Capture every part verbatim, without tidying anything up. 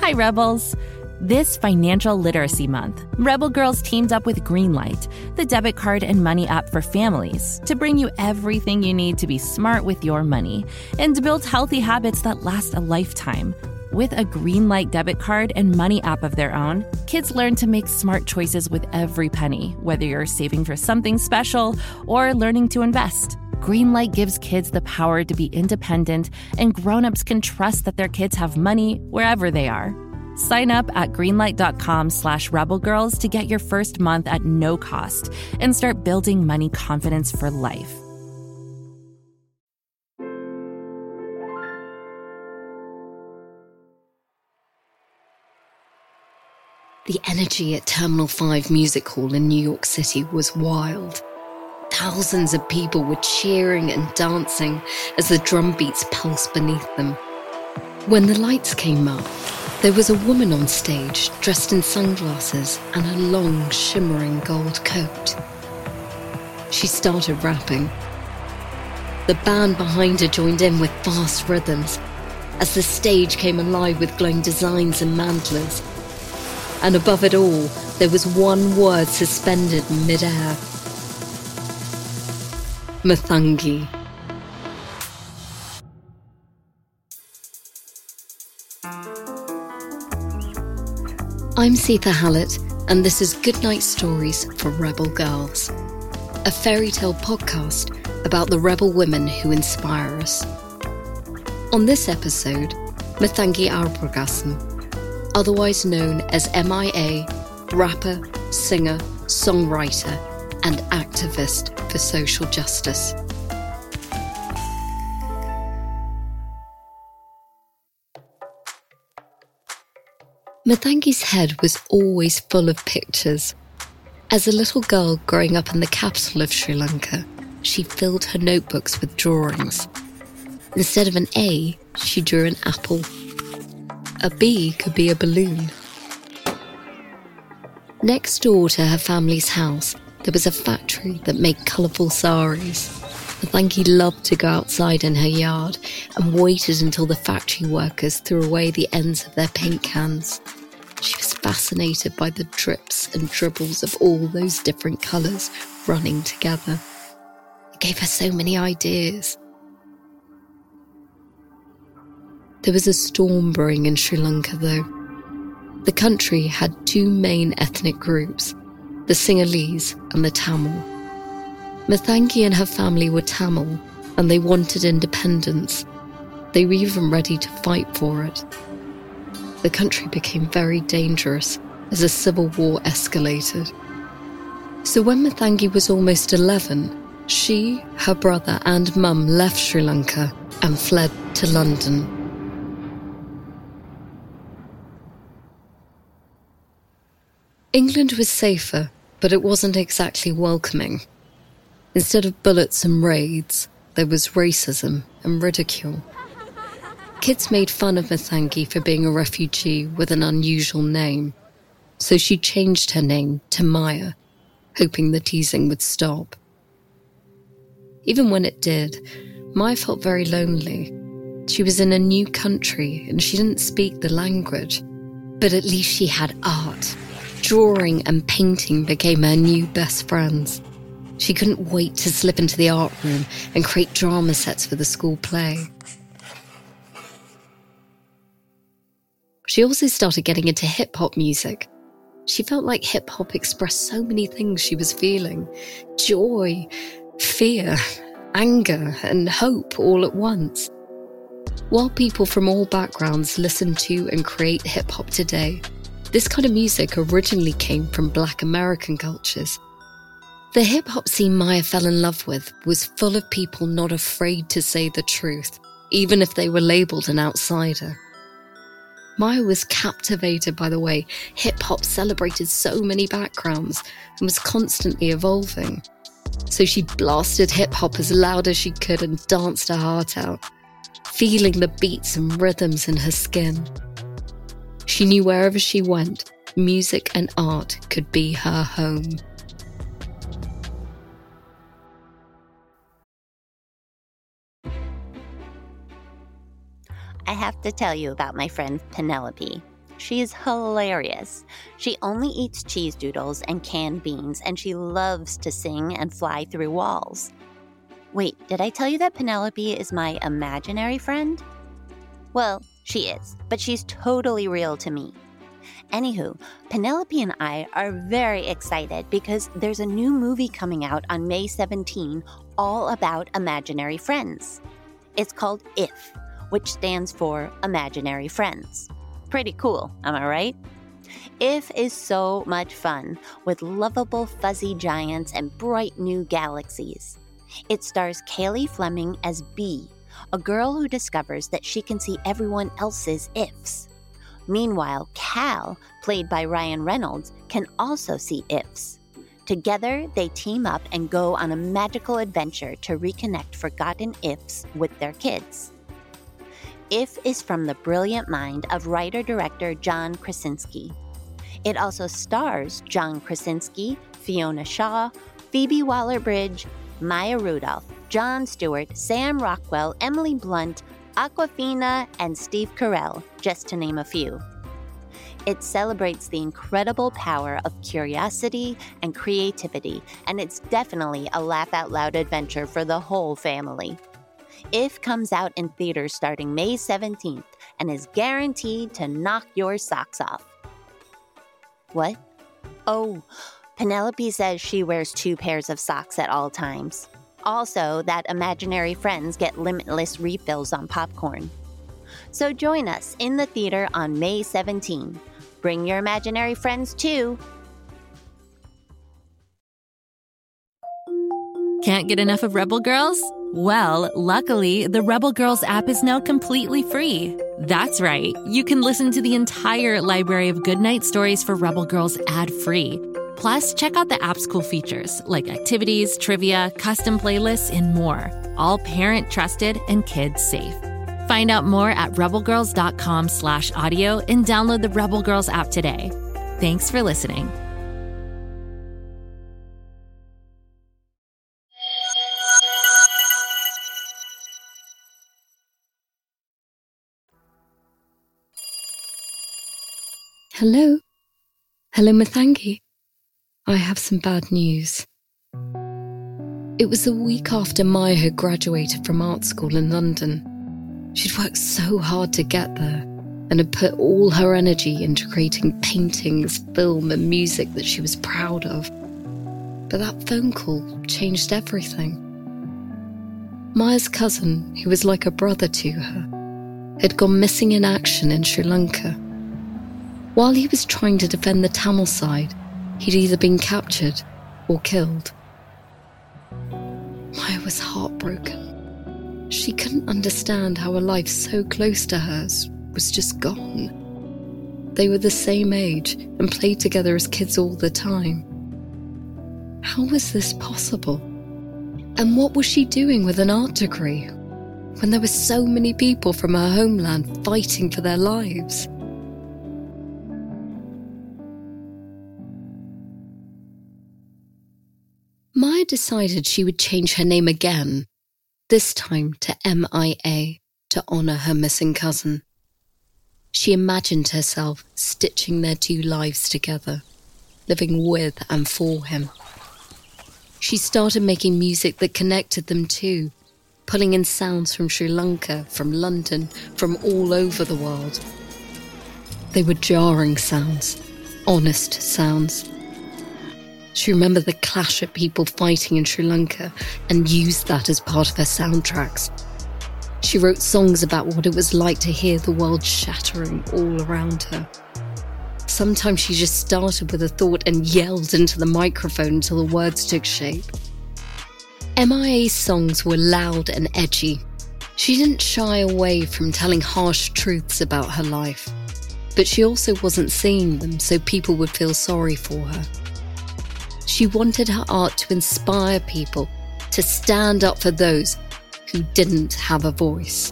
Hi, Rebels. This Financial Literacy Month, Rebel Girls teamed up with Greenlight, the debit card and money app for families, to bring you everything you need to be smart with your money and to build healthy habits that last a lifetime. With a Greenlight debit card and money app of their own, kids learn to make smart choices with every penny, whether you're saving for something special or learning to invest. Greenlight gives kids the power to be independent, and grown-ups can trust that their kids have money wherever they are. Sign up at greenlight.com slash rebelgirls to get your first month at no cost and start building money confidence for life. The energy at Terminal five Music Hall in New York City was wild. Thousands of people were cheering and dancing as the drum beats pulsed beneath them. When the lights came up, there was a woman on stage dressed in sunglasses and a long, shimmering gold coat. She started rapping. The band behind her joined in with fast rhythms as the stage came alive with glowing designs and mantlers. And above it all, there was one word suspended in mid-air. Muthangi. I'm Seetha Hallett, and this is Goodnight Stories for Rebel Girls, a fairy tale podcast about the rebel women who inspire us. On this episode, Muthangi Arbogasson, otherwise known as M I A, rapper, singer, songwriter, and activist for social justice. Muthangi's head was always full of pictures. As a little girl growing up in the capital of Sri Lanka, she filled her notebooks with drawings. Instead of an A, she drew an apple. A B could be a balloon. Next door to her family's house, there was a factory that made colourful saris. Muthangi loved to go outside in her yard and waited until the factory workers threw away the ends of their paint cans. She was fascinated by the drips and dribbles of all those different colours running together. It gave her so many ideas. There was a storm brewing in Sri Lanka, though. The country had two main ethnic groups, the Sinhalese and the Tamil. Muthangi and her family were Tamil, and they wanted independence. They were even ready to fight for it. The country became very dangerous as a civil war escalated. So when Muthangi was almost eleven, she, her brother and mum left Sri Lanka and fled to London. England was safer, but it wasn't exactly welcoming. Instead of bullets and raids, there was racism and ridicule. Kids made fun of Muthangi for being a refugee with an unusual name, so she changed her name to Maya, hoping the teasing would stop. Even when it did, Maya felt very lonely. She was in a new country and she didn't speak the language, but at least she had art. Drawing and painting became her new best friends. She couldn't wait to slip into the art room and create drama sets for the school play. She also started getting into hip-hop music. She felt like hip-hop expressed so many things she was feeling. Joy, fear, anger, and hope all at once. While people from all backgrounds listen to and create hip-hop today, this kind of music originally came from Black American cultures. The hip-hop scene Maya fell in love with was full of people not afraid to say the truth, even if they were labelled an outsider. Maya was captivated by the way hip-hop celebrated so many backgrounds and was constantly evolving. So she blasted hip-hop as loud as she could and danced her heart out, feeling the beats and rhythms in her skin. She knew wherever she went, music and art could be her home. I have to tell you about my friend Penelope. She is hilarious. She only eats cheese doodles and canned beans, and she loves to sing and fly through walls. Wait, did I tell you that Penelope is my imaginary friend? Well, she is, but she's totally real to me. Anywho, Penelope and I are very excited because there's a new movie coming out on May seventeenth all about imaginary friends. It's called I F, which stands for Imaginary Friends. Pretty cool, am I right? I F is so much fun, with lovable fuzzy giants and bright new galaxies. It stars Kaylee Fleming as Bee, a girl who discovers that she can see everyone else's I Fs. Meanwhile, Cal, played by Ryan Reynolds, can also see I Fs. Together, they team up and go on a magical adventure to reconnect forgotten I Fs with their kids. I F is from the brilliant mind of writer-director John Krasinski. It also stars John Krasinski, Fiona Shaw, Phoebe Waller-Bridge, Maya Rudolph, Jon Stewart, Sam Rockwell, Emily Blunt, Awkwafina, and Steve Carell, just to name a few. It celebrates the incredible power of curiosity and creativity, and it's definitely a laugh-out-loud adventure for the whole family. I F comes out in theaters starting May seventeenth and is guaranteed to knock your socks off. What? Oh, Penelope says she wears two pairs of socks at all times. Also, that imaginary friends get limitless refills on popcorn. So join us in the theater on May seventeenth. Bring your imaginary friends too. Can't get enough of Rebel Girls? Well, luckily, the Rebel Girls app is now completely free. That's right. You can listen to the entire library of goodnight stories for Rebel Girls ad-free. Plus, check out the app's cool features like activities, trivia, custom playlists, and more. All parent-trusted and kids-safe. Find out more at rebelgirls.com slash audio and download the Rebel Girls app today. Thanks for listening. Hello? Hello, Mathangi. I have some bad news. It was a week after Maya had graduated from art school in London. She'd worked so hard to get there and had put all her energy into creating paintings, film and music that she was proud of. But that phone call changed everything. Maya's cousin, who was like a brother to her, had gone missing in action in Sri Lanka. While he was trying to defend the Tamil side, he'd either been captured or killed. Maya was heartbroken. She couldn't understand how a life so close to hers was just gone. They were the same age and played together as kids all the time. How was this possible? And what was she doing with an art degree when there were so many people from her homeland fighting for their lives? Maya decided she would change her name again, this time to M I A, to honour her missing cousin. She imagined herself stitching their two lives together, living with and for him. She started making music that connected them too, pulling in sounds from Sri Lanka, from London, from all over the world. They were jarring sounds, honest sounds. She remembered the clash of people fighting in Sri Lanka and used that as part of her soundtracks. She wrote songs about what it was like to hear the world shattering all around her. Sometimes she just started with a thought and yelled into the microphone until the words took shape. M I A's songs were loud and edgy. She didn't shy away from telling harsh truths about her life, but she also wasn't singing them so people would feel sorry for her. She wanted her art to inspire people to stand up for those who didn't have a voice.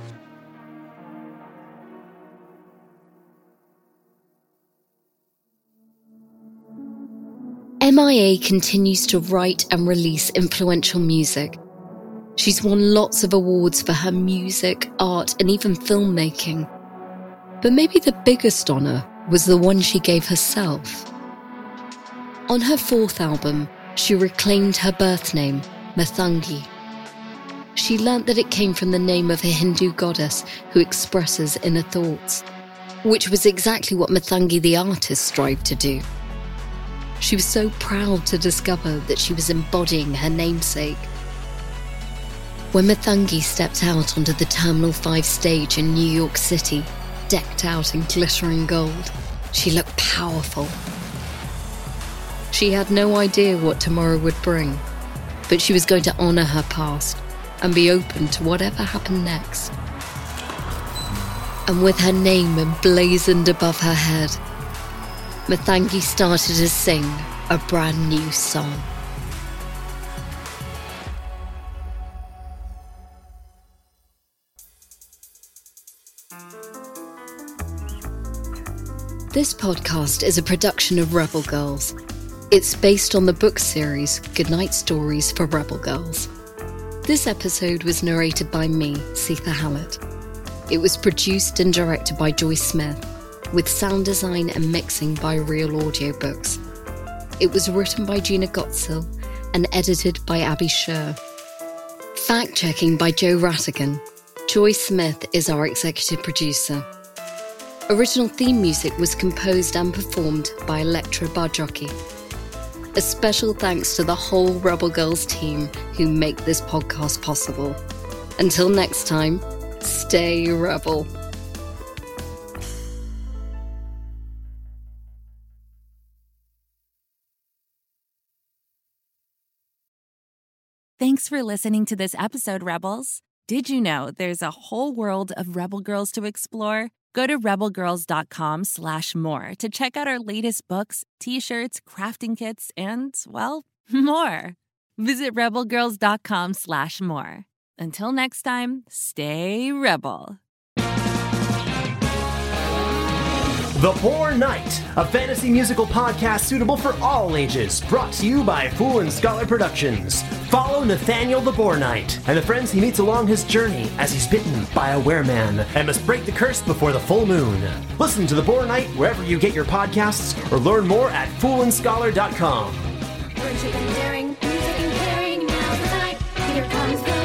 M I A continues to write and release influential music. She's won lots of awards for her music, art, and even filmmaking. But maybe the biggest honour was the one she gave herself. On her fourth album, she reclaimed her birth name, Matangi. She learnt that it came from the name of a Hindu goddess who expresses inner thoughts, which was exactly what Matangi the artist strived to do. She was so proud to discover that she was embodying her namesake. When Matangi stepped out onto the Terminal five stage in New York City, decked out in glittering gold, she looked powerful. She had no idea what tomorrow would bring, but she was going to honour her past and be open to whatever happened next. And with her name emblazoned above her head, Matangi started to sing a brand new song. This podcast is a production of Rebel Girls. It's based on the book series Goodnight Stories for Rebel Girls. This episode was narrated by me, Seetha Hallett. It was produced and directed by Joyce Smith, with sound design and mixing by Real Audiobooks. It was written by Gina Gotzel and edited by Abby Sher. Fact-checking by Joe Rattigan. Joyce Smith is our executive producer. Original theme music was composed and performed by Electra Barjocky. A special thanks to the whole Rebel Girls team who make this podcast possible. Until next time, stay rebel. Thanks for listening to this episode, Rebels. Did you know there's a whole world of Rebel Girls to explore? Go to rebelgirls.com slash more to check out our latest books, t-shirts, crafting kits, and, well, more. Visit rebelgirls.com slash more. Until next time, stay rebel. The Poor Knight, a fantasy musical podcast suitable for all ages, brought to you by Fool and Scholar Productions. Follow Nathaniel the Boar Knight and the friends he meets along his journey as he's bitten by a wereman and must break the curse before the full moon. Listen to The Boar Knight wherever you get your podcasts or learn more at fool and scholar dot com. Friendship and daring, music and caring, now's the time. Here comes the